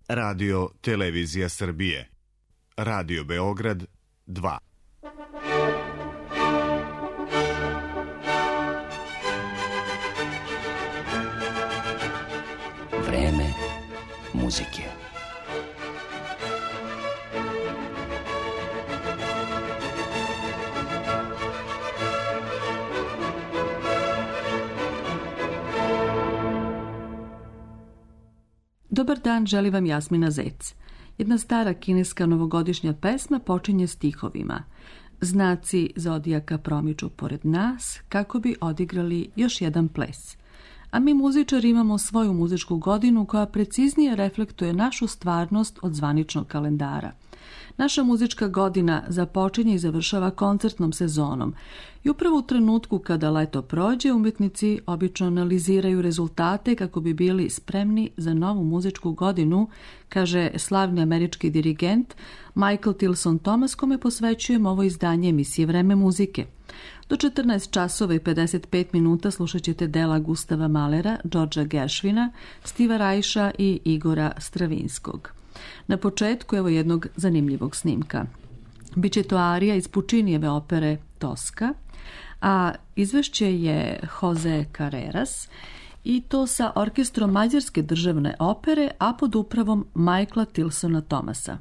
Radio Televizija Srbije. Radio Beograd 2. Vreme muzike. Dobar dan, želi vam Jasmina Zec. Jedna stara kineska novogodišnja pesma počinje stihovima. Znaci zodijaka promiču pored nas kako bi odigrali još jedan ples. A mi muzičari imamo svoju muzičku godinu koja preciznije reflektuje našu stvarnost od zvaničnog kalendara. Naša muzička godina započinje i završava koncertnom sezonom i upravo u trenutku kada leto prođe, umjetnici obično analiziraju rezultate kako bi bili spremni za novu muzičku godinu, kaže slavni američki dirigent Michael Tilson Thomas, kome posvećujemo ovo izdanje emisije Vreme muzike. Do 14 časova i 55 minuta slušat ćete dela Gustava Mahlera, Georgea Gershwina, Steva Reicha i Igora Stravinskog. Na početku evo jednog zanimljivog snimka. Biće to arija iz Pučinijeve opere Tosca, a izvešće je Jose Carreras i to sa orkestrom Mađarske državne opere, a pod upravom Michaela Tilsona Thomasa.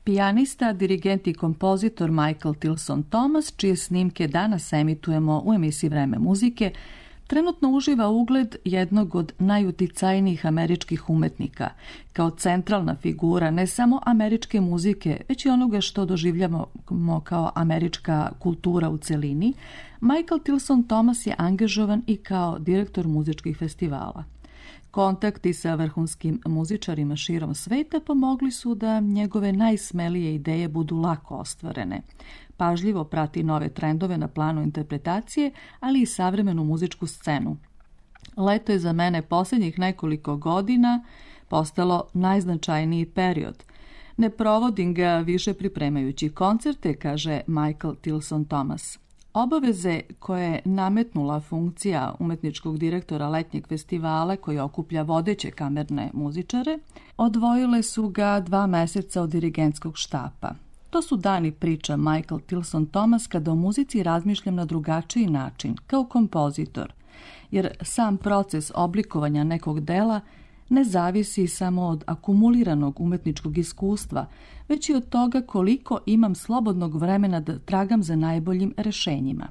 Pijanista, dirigent i kompozitor Michael Tilson Thomas, čije snimke danas emitujemo u emisiji Vreme muzike, trenutno uživa ugled jednog od najuticajnijih američkih umetnika, kao centralna figura ne samo američke muzike, već i onoga što doživljamo kao američka kultura u celini. Michael Tilson Thomas je angažovan i kao direktor muzičkih festivala. Kontakti sa vrhunskim muzičarima širom sveta pomogli su da njegove najsmelije ideje budu lako ostvarene. Pažljivo prati nove trendove na planu interpretacije, ali i savremenu muzičku scenu. Leto je za mene posljednjih nekoliko godina postalo najznačajniji period. Ne provodim ga više pripremajući koncerte, kaže Michael Tilson Thomas. Obaveze koje je nametnula funkcija umetničkog direktora letnjeg festivala koji okuplja vodeće kamerne muzičare, odvojile su ga 2 meseca od dirigentskog štapa. To su dani, priča Michael Tilson Thomas, kada o muzici razmišljam na drugačiji način, kao kompozitor, jer sam proces oblikovanja nekog dela ne zavisi samo od akumuliranog umetničkog iskustva, već i od toga koliko imam slobodnog vremena da tragam za najboljim rešenjima.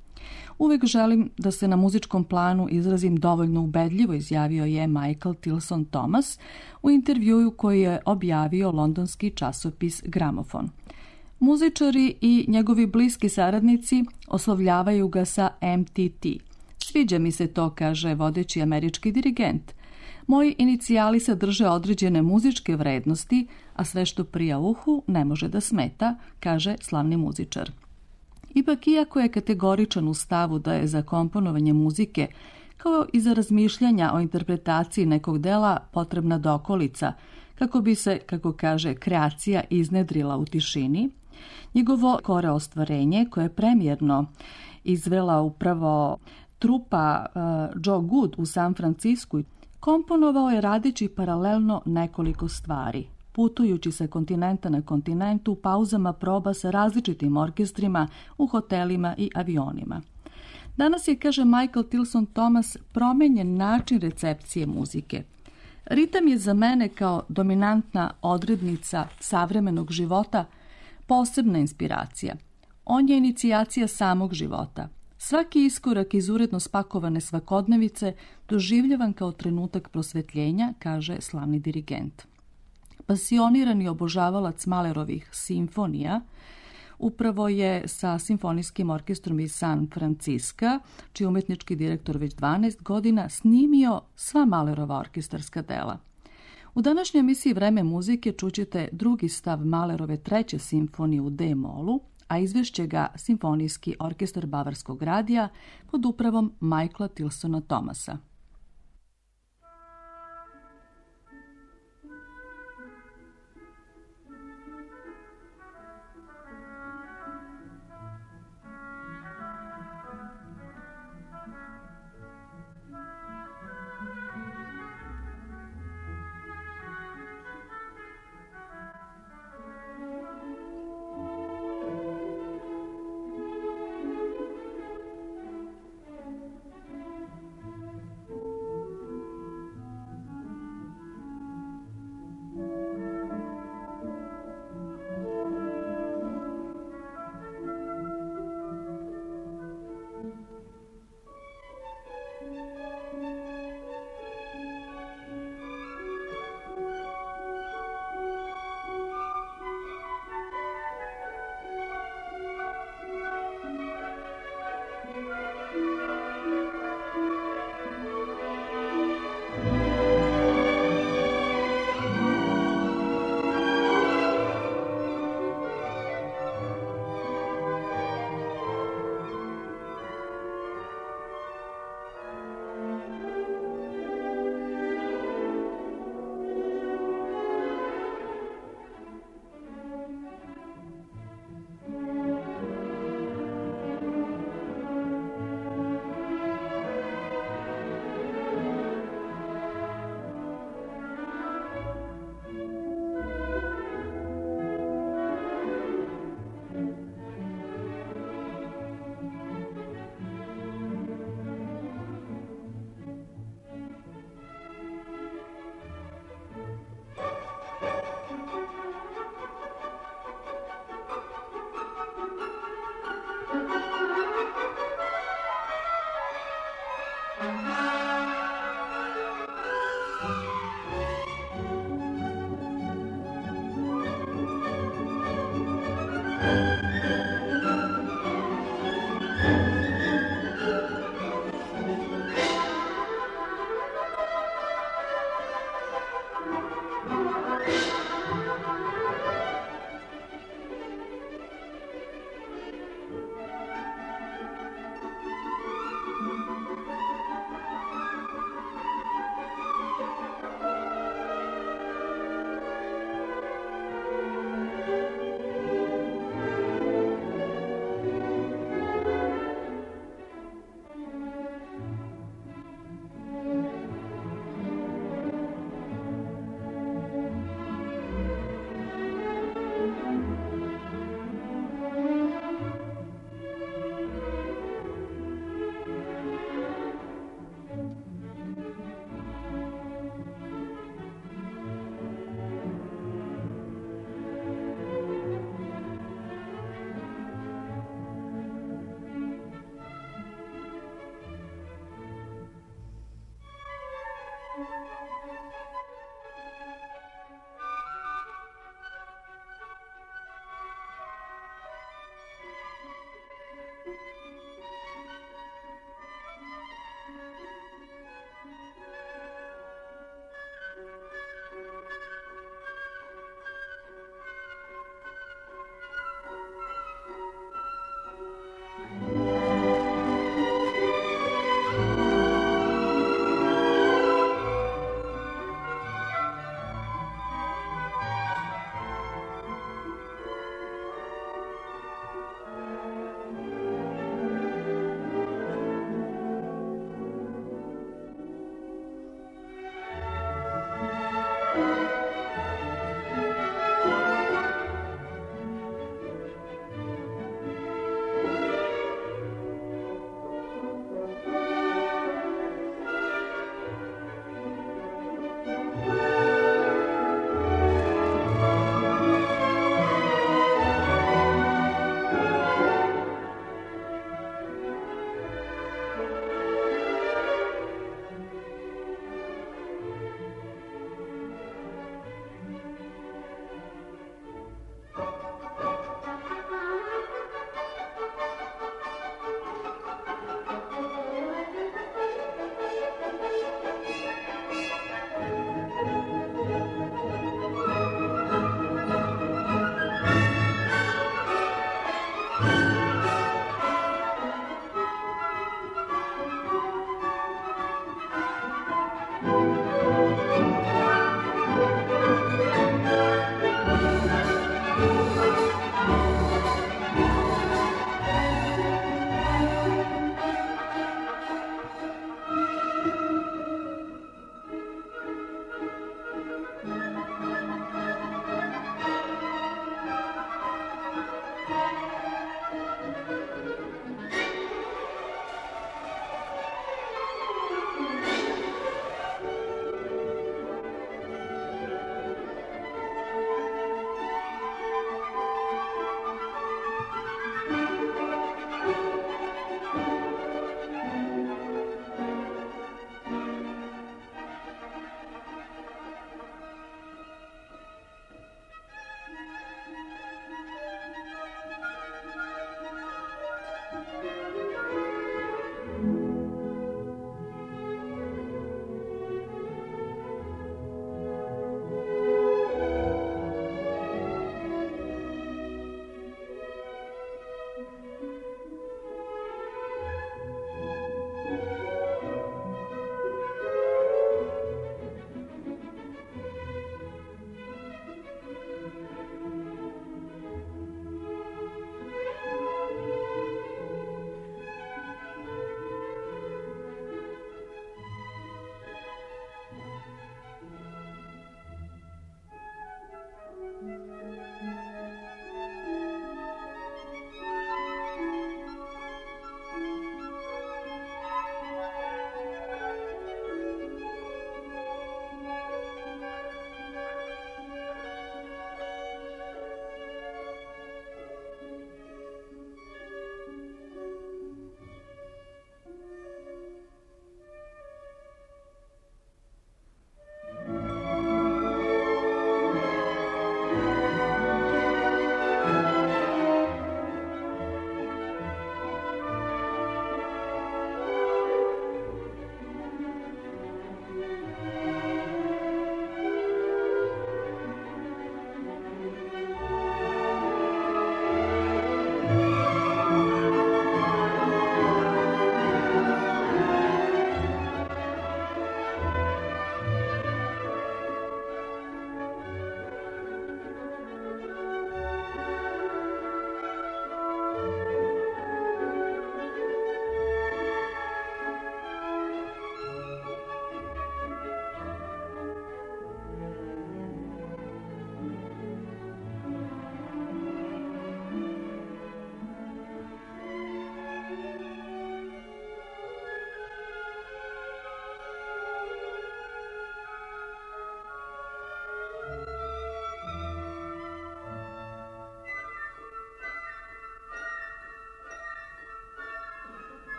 Uvek želim da se na muzičkom planu izrazim dovoljno ubedljivo, izjavio je Michael Tilson Thomas u intervjuu koji je objavio londonski časopis Gramofon. Muzičari i njegovi bliski saradnici oslovljavaju ga sa MTT. Sviđa mi se to, kaže vodeći američki dirigent. Moji inicijali sadrže određene muzičke vrednosti, a sve što prija uhu ne može da smeta, kaže slavni muzičar. Ipak, iako je kategoričan u stavu da je za komponovanje muzike, kao i za razmišljanja o interpretaciji nekog dela, potrebna dokolica, kako bi se, kako kaže, kreacija iznedrila u tišini, njegovo kore ostvarenje, koje je premijerno izvela upravo trupa Joe Good u San Francisku, komponovao je radeći paralelno nekoliko stvari, putujući sa kontinenta na kontinentu, pauzama proba sa različitim orkestrima, u hotelima i avionima. Danas je, kaže Michael Tilson Thomas, promenjen način recepcije muzike. Ritam je za mene kao dominantna odrednica savremenog života posebna inspiracija. On je inicijacija samog života. Svaki iskorak iz uredno spakovane svakodnevice doživljavan kao trenutak prosvetljenja, kaže slavni dirigent. Pasionirani obožavalac Mahlerovih simfonija upravo je sa simfonijskim orkestrom iz San Franciska, čiji umetnički direktor već 12 godina snimio sva Mahlerova orkestarska dela. U današnjoj emisiji Vreme muzike čućete drugi stav Mahlerove 3. simfonije u D-molu, a izvešće ga Simfonijski orkestar Bavarskog radija pod upravom Michaela Tilsona Thomasa.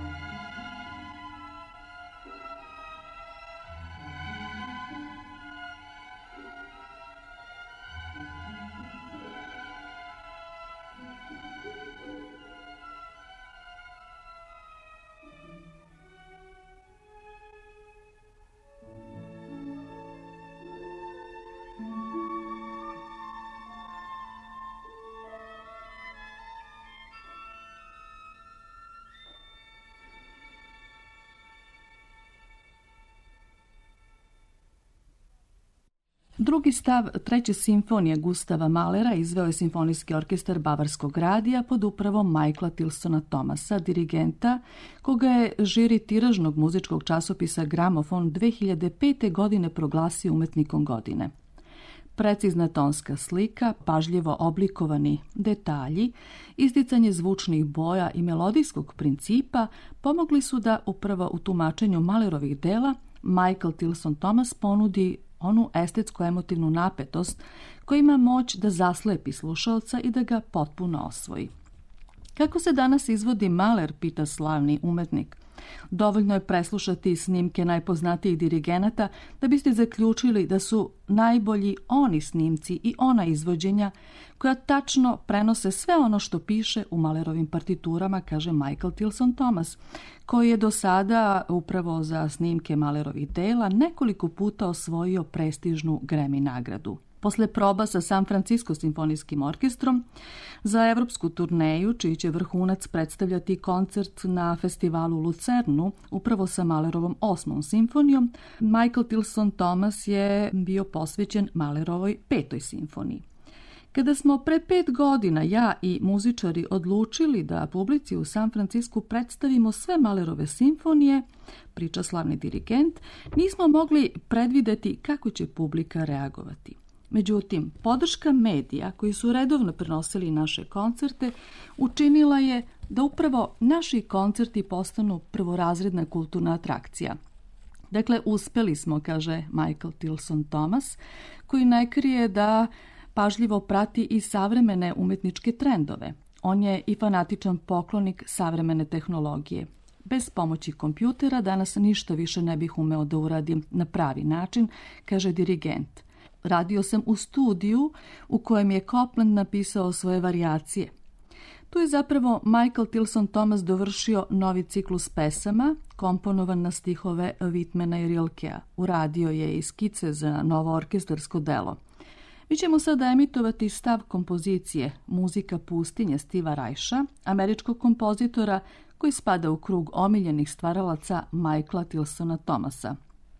Drugi stav treće simfonije Gustava Mahlera izveo je simfonijski orkestar Bavarskog radija pod upravom Michaela Tilsona Thomasa, dirigenta, koga je žiri tiražnog muzičkog časopisa Gramofon 2005. godine proglasio umetnikom godine. Precizna tonska slika, pažljivo oblikovani detalji, isticanje zvučnih boja i melodijskog principa pomogli su da upravo u tumačenju Mahlerovih dela Michael Tilson Thomas ponudi onu estetsko-emotivnu napetost koja ima moć da zaslepi slušalca i da ga potpuno osvoji. Kako se danas izvodi Mahler, pita slavni umetnik. Dovoljno je preslušati snimke najpoznatijih dirigenata da biste zaključili da su najbolji oni snimci i ona izvođenja koja tačno prenose sve ono što piše u Mahlerovim partiturama, kaže Michael Tilson Thomas, koji je do sada upravo za snimke Mahlerovih dela nekoliko puta osvojio prestižnu Grammy nagradu. Posle proba sa San Francisco simfonijskim orkestrom za evropsku turneju, čiji će vrhunac predstavljati koncert na festivalu u Lucernu, upravo sa Mahlerovom 8. simfonijom, Michael Tilson Thomas je bio posvećen Mahlerovoj 5. simfoniji. Kada smo pre 5 godina ja i muzičari odlučili da publici u San Francisku predstavimo sve Mahlerove simfonije, priča slavni dirigent, nismo mogli predvideti kako će publika reagovati. Međutim, podrška medija koji su redovno prenosili naše koncerte učinila je da upravo naši koncerti postanu prvorazredna kulturna atrakcija. Dakle, uspeli smo, kaže Michael Tilson Thomas, koji ne krije da pažljivo prati i savremene umetničke trendove. On je i fanatičan poklonik savremene tehnologije. Bez pomoći kompjutera danas ništa više ne bih umeo da uradim na pravi način, kaže dirigent. Radio sam u studiju u kojem je Copland napisao svoje varijacije. Tu je zapravo Michael Tilson Thomas dovršio novi ciklus pesama, komponovan na stihove Whitmana i Rilkea. Uradio je i skice za novo orkestarsko delo. Mi ćemo sada emitovati stav kompozicije Muzika pustinje Steva Reicha, američkog kompozitora koji spada u krug omiljenih stvaralaca Michaela Tilsona Thomasa.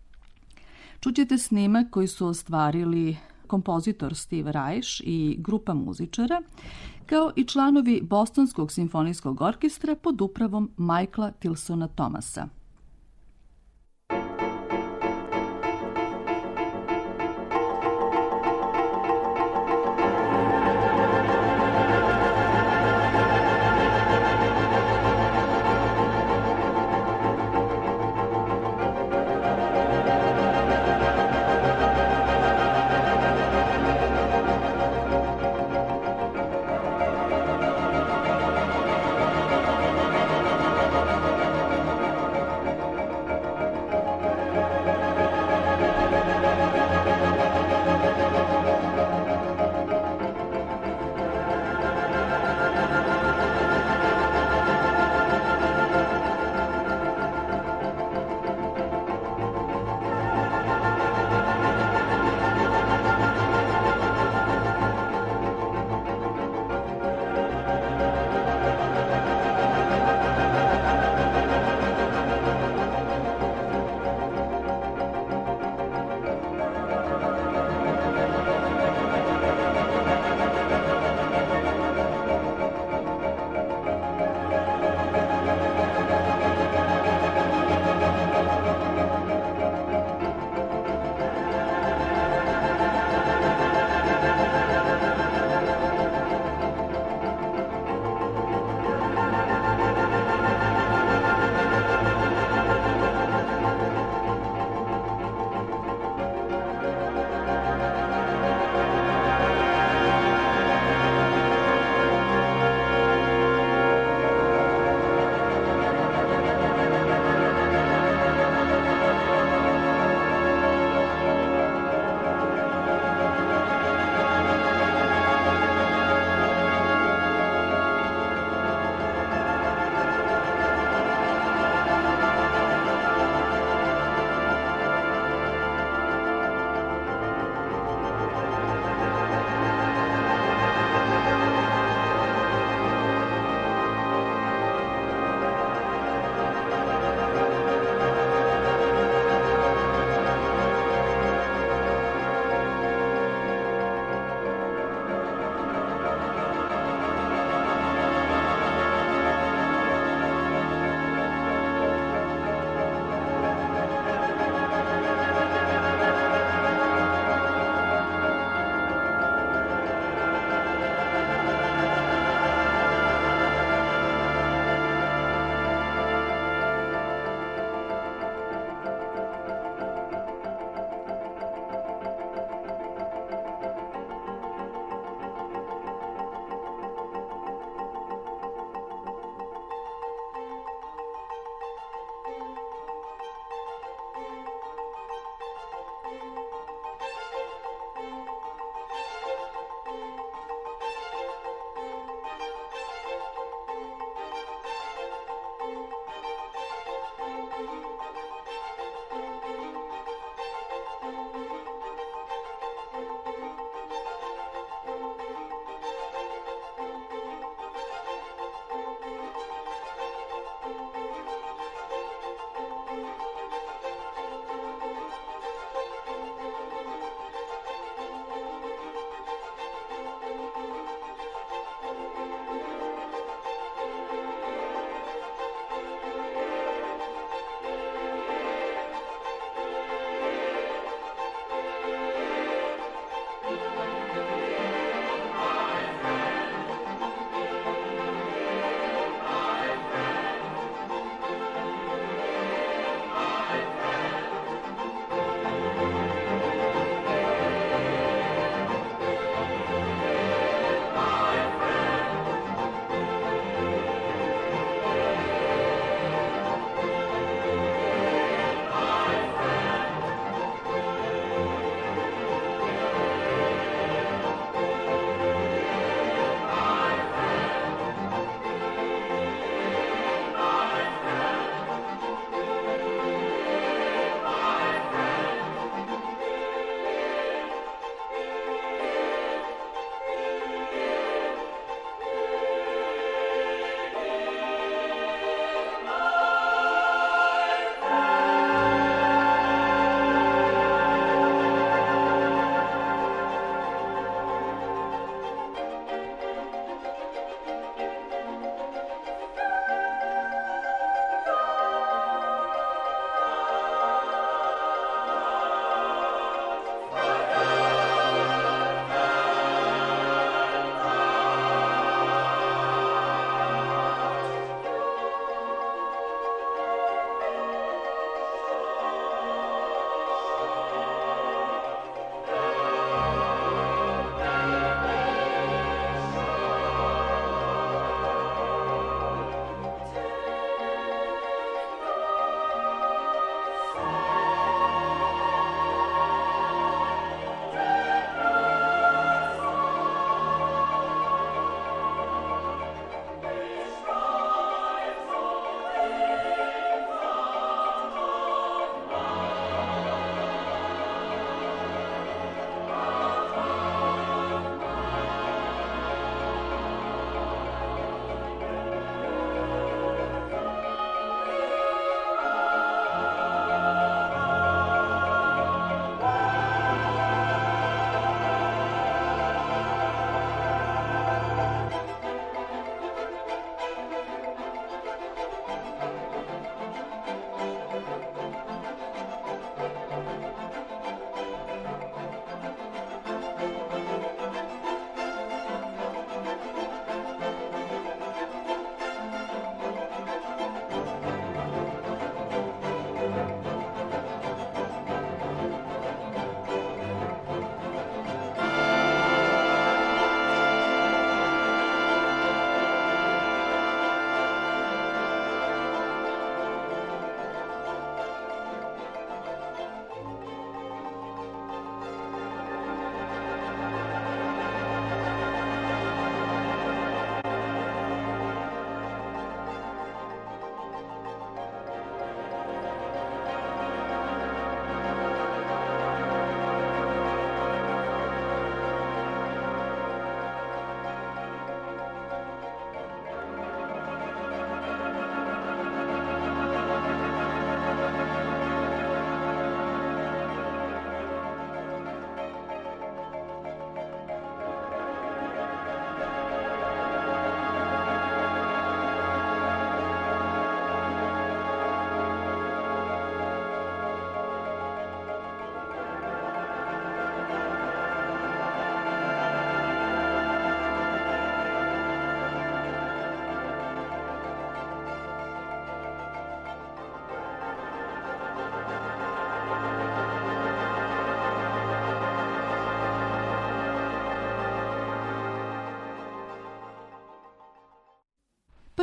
Čućete snimak koji su ostvarili kompozitor Steve Reich i grupa muzičara, kao i članovi Bostonskog simfonijskog orkestra pod upravom Michaela Tilsona Thomasa.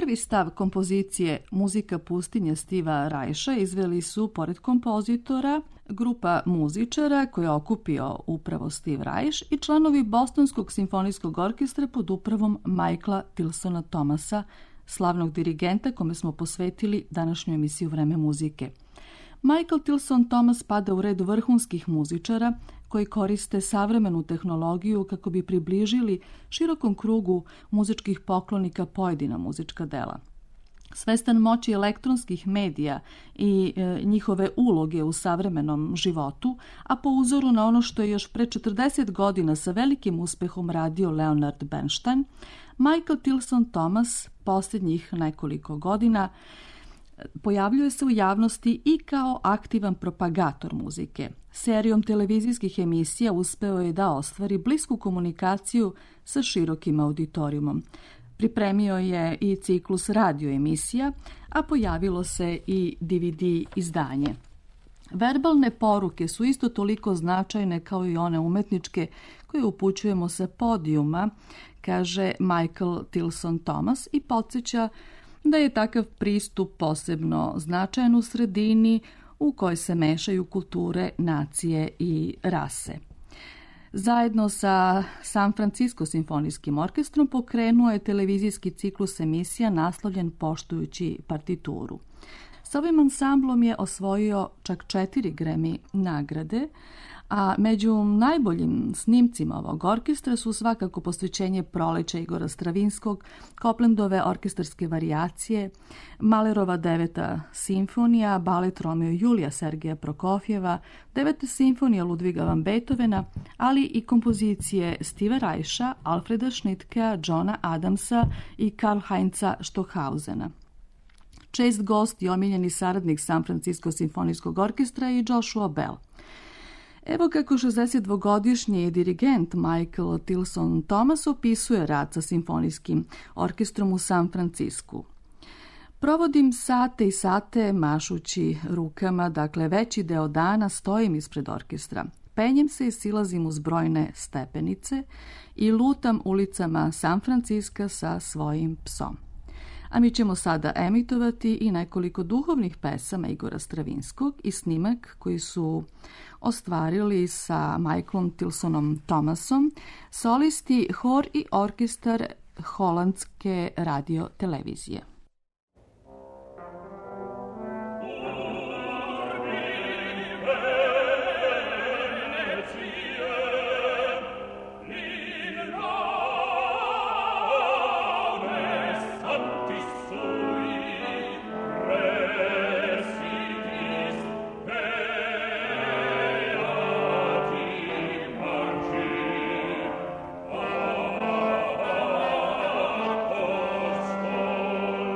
Prvi stav kompozicije Muzika pustinje Steva Reicha izveli su, pored kompozitora, grupa muzičara koje je okupio upravo Steve Reich i članovi Bostonskog simfonijskog orkestra pod upravom Michaela Tilsona Thomasa, slavnog dirigenta kome smo posvetili današnju emisiju Vreme muzike. Michael Tilson Thomas spada u red vrhunskih muzičara koji koriste savremenu tehnologiju kako bi približili širokom krugu muzičkih poklonika pojedina muzička dela. Svestan moći elektronskih medija i njihove uloge u savremenom životu, a po uzoru na ono što je još pre 40 godina sa velikim uspehom radio Leonard Bernstein, Michael Tilson Thomas posljednjih nekoliko godina pojavljuje se u javnosti i kao aktivan propagator muzike. Serijom televizijskih emisija uspeo je da ostvari blisku komunikaciju sa širokim auditorijumom. Pripremio je i ciklus radio emisija, a pojavilo se i DVD izdanje. Verbalne poruke su isto toliko značajne kao i one umetničke koje upućujemo sa podijuma, kaže Michael Tilson Thomas i podsjeća da je takav pristup posebno značajan u sredini u kojoj se mešaju kulture, nacije i rase. Zajedno sa San Francisco simfonijskim orkestrom pokrenuo je televizijski ciklus emisija naslovljen Poštujući partituru. S ovim ansamblom je osvojio čak 4 Grammy nagrade, a među najboljim snimcima ovog orkestra su svakako Posvećenje proleća Igora Stravinskog, Coplandove orkestarske varijacije, Mahlerova 9. simfonija, balet Romeo i Julija Sergeja Prokofjeva, 9. simfonija Ludviga van Beethovena, ali i kompozicije Steva Reicha, Alfreda Schnittkea, Johna Adamsa i Karl-Heinza Stockhausena. Čest gost i omiljeni saradnik San Francisco simfonijskog orkestra i Joshua Bell. Evo kako 62-godišnji dirigent Michael Tilson Thomas opisuje rad sa simfonijskim orkestrom u San Francisku. Provodim sate i sate mašući rukama, dakle veći deo dana stojim ispred orkestra. Penjem se i silazim uz brojne stepenice i lutam ulicama San Francisca sa svojim psom. A mi ćemo sada emitovati i nekoliko duhovnih pesama Igora Stravinskog i snimak koji su ostvarili sa Michaelom Tilsonom Thomasom, solisti, hor i orkestar holandske radio-televizije. Oh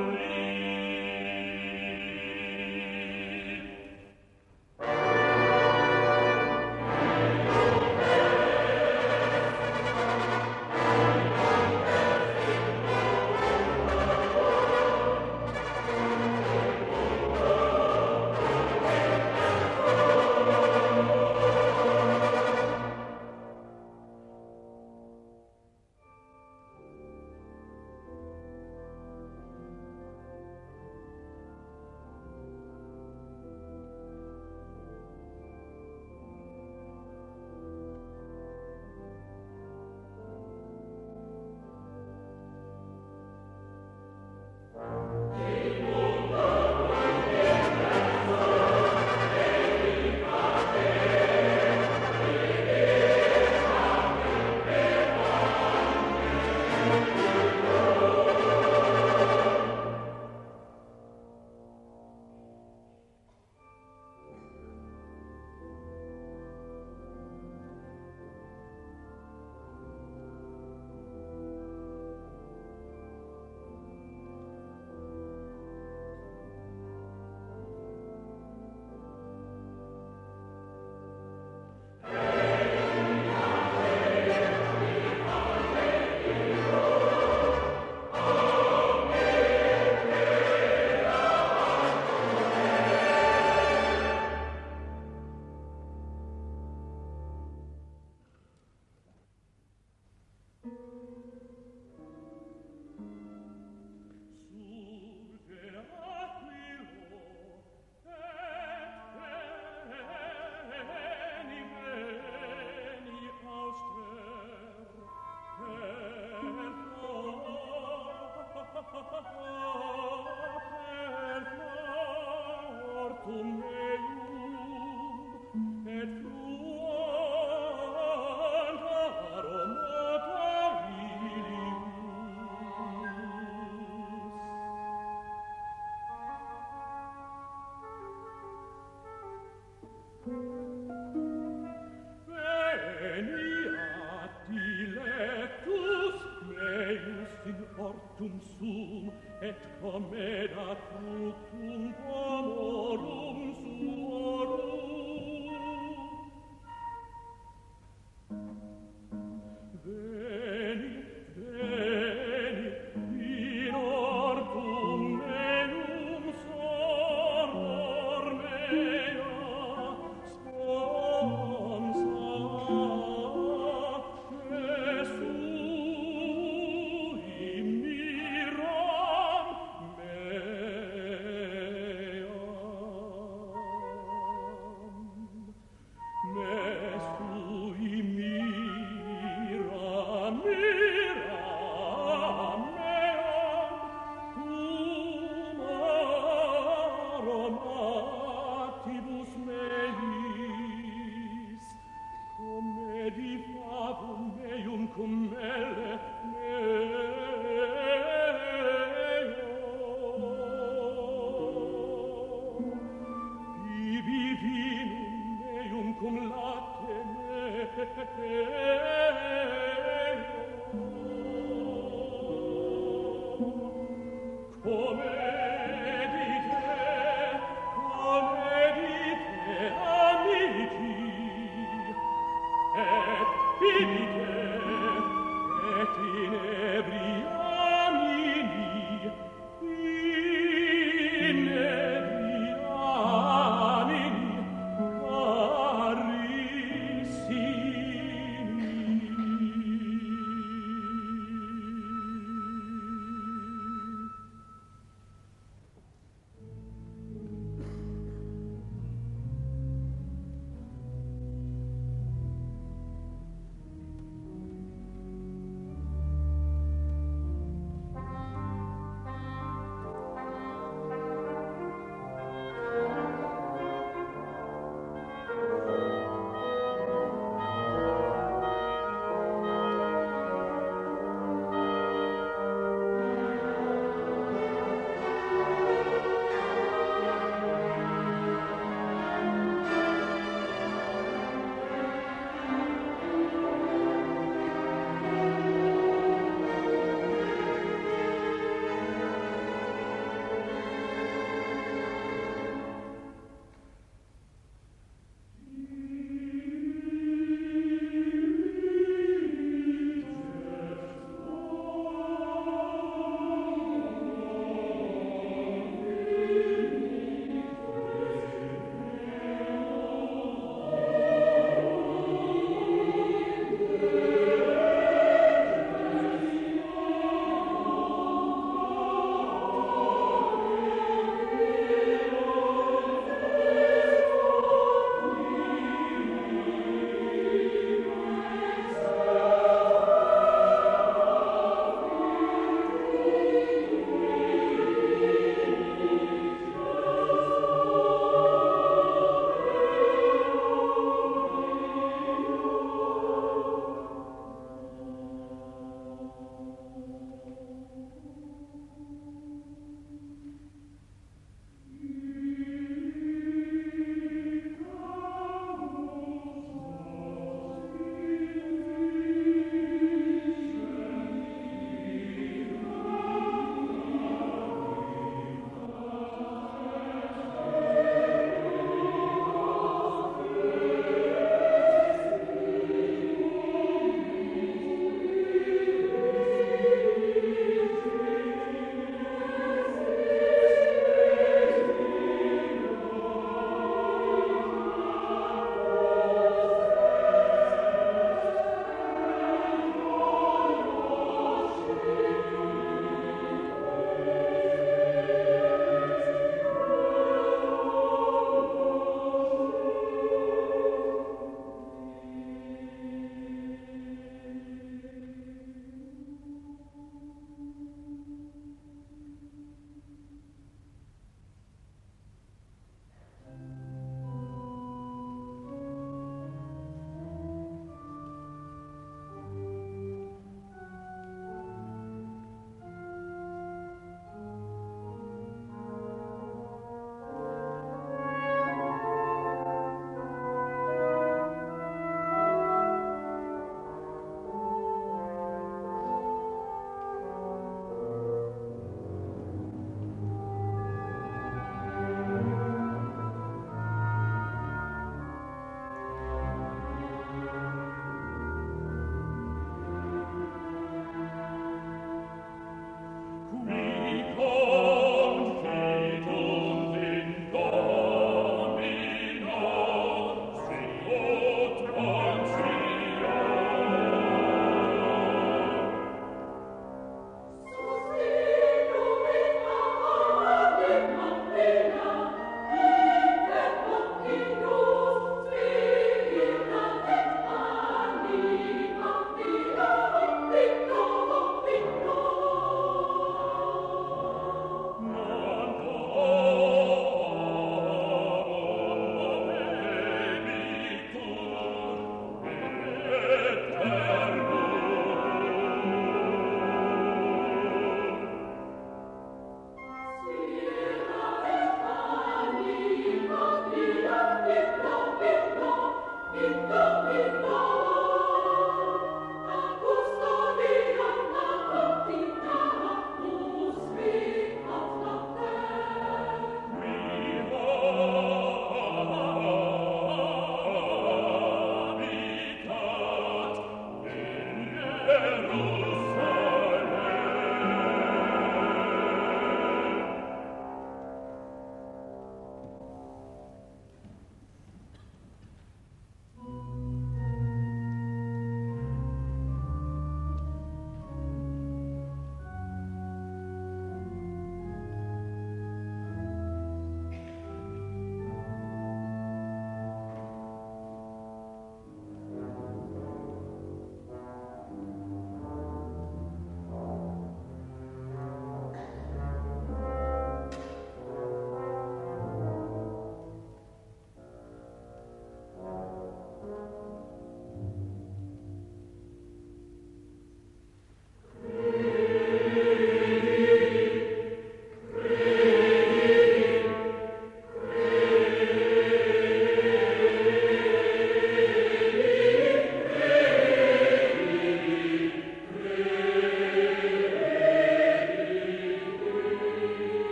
Come dite,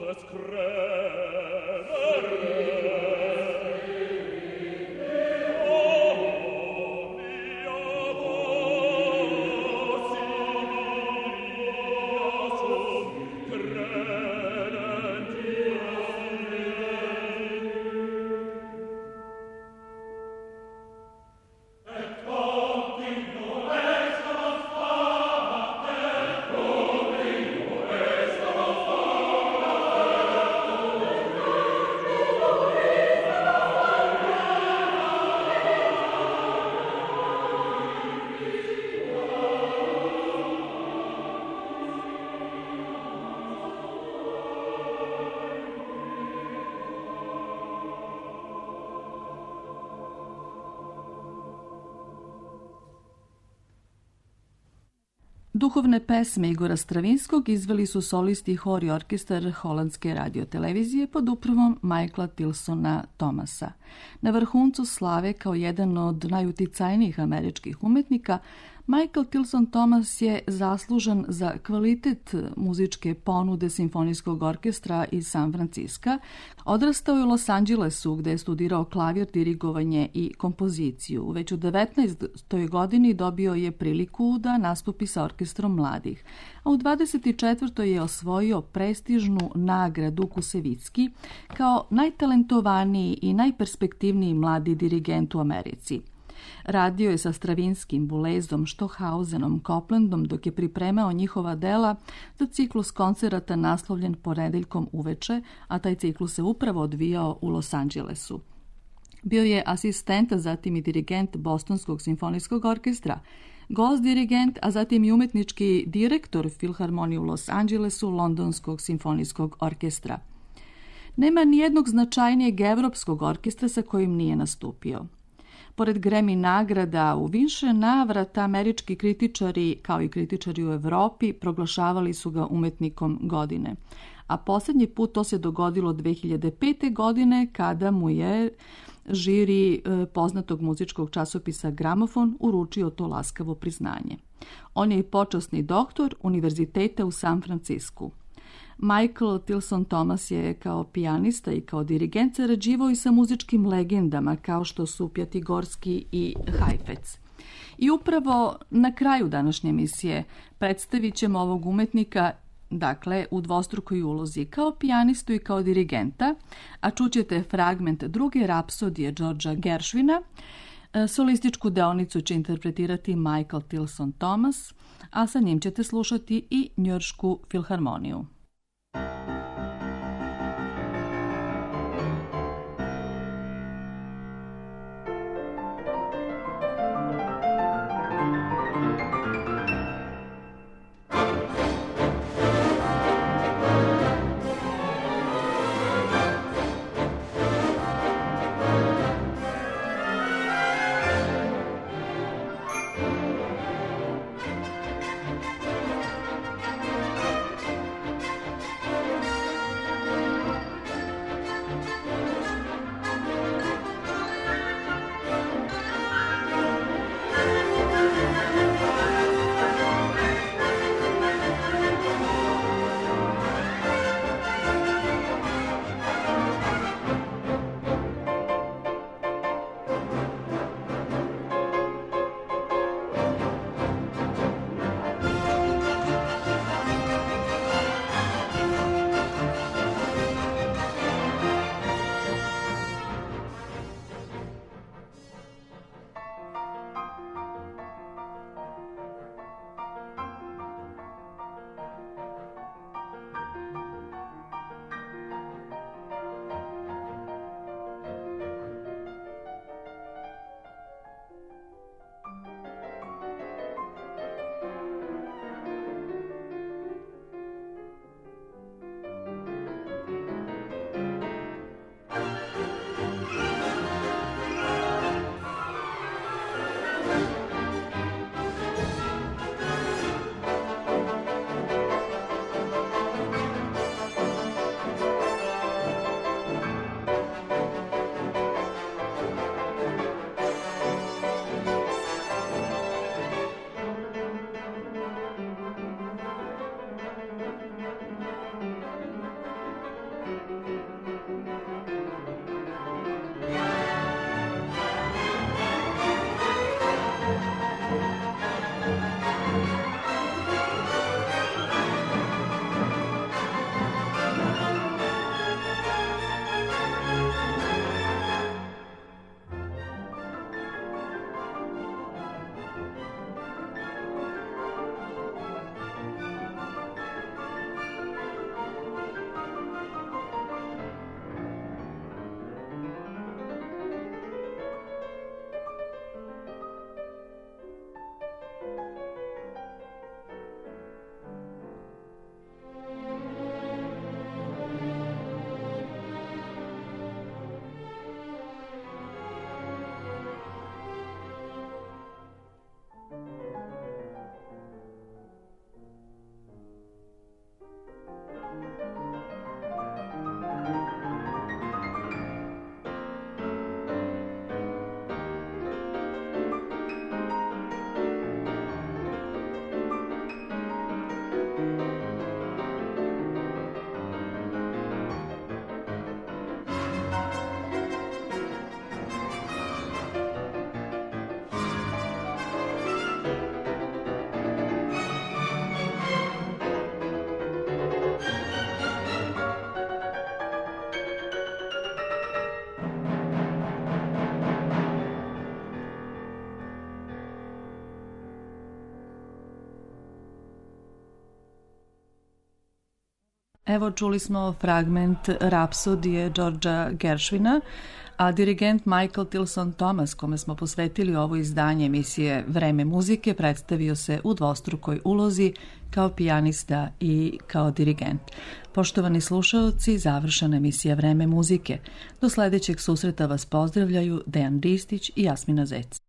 Duhovne pesme Igora Stravinskog izveli su solisti hor i orkestar Holandske radiotelevizije pod upravom Michaela Tilsona Thomasa. Na vrhuncu slave kao jedan od najuticajnijih američkih umetnika, Michael Tilson Thomas je zaslužan za kvalitet muzičke ponude simfonijskog orkestra iz San Franciska. Odrastao je u Los Angelesu gde je studirao klavir, dirigovanje i kompoziciju. Već u 19. godini dobio je priliku da nastupi sa orkestrom mladih, a u 24. je osvojio prestižnu nagradu Kusevicki kao najtalentovaniji i najperspektivniji mladi dirigent u Americi. Radio je sa Stravinskim, Boulezom, Stockhausenom, Coplandom dok je pripremao njihova dela za ciklus koncerata naslovljen Ponedeljkom uveče, a taj ciklus se upravo odvijao u Los Angelesu. Bio je asistent, a zatim i dirigent Bostonskog simfonijskog orkestra, gost dirigent, a zatim i umetnički direktor Filharmonije u Los Angelesu, Londonskog simfonijskog orkestra. Nema nijednog značajnijeg evropskog orkestra sa kojim nije nastupio. Pored Grammy nagrada, u više navrata američki kritičari, kao i kritičari u Evropi, proglašavali su ga umetnikom godine. A posljednji put to se dogodilo 2005. godine kada mu je žiri poznatog muzičkog časopisa Gramofon uručio to laskavo priznanje. On je i počasni doktor Univerziteta u San Francisku. Michael Tilson Thomas je kao pijanista i kao dirigent sarađivao i sa muzičkim legendama kao što su Pjatigorski i Heifetz. I upravo na kraju današnje emisije predstavit ćemo ovog umetnika, dakle u dvostrukoj ulozi kao pijanistu i kao dirigenta, a čućete fragment druge rapsodije Georgea Gershwina. Solističku deonicu će interpretirati Michael Tilson Thomas, a sa njim ćete slušati i Njujoršku filharmoniju. Evo čuli smo fragment Rapsodije Georgea Gershwina, a dirigent Michael Tilson Thomas, kome smo posvetili ovo izdanje emisije Vreme muzike, predstavio se u dvostrukoj ulozi kao pijanista i kao dirigent. Poštovani slušaoci, završena emisija Vreme muzike. Do sledećeg susreta vas pozdravljaju Dejan Ristić i Jasmina Zec.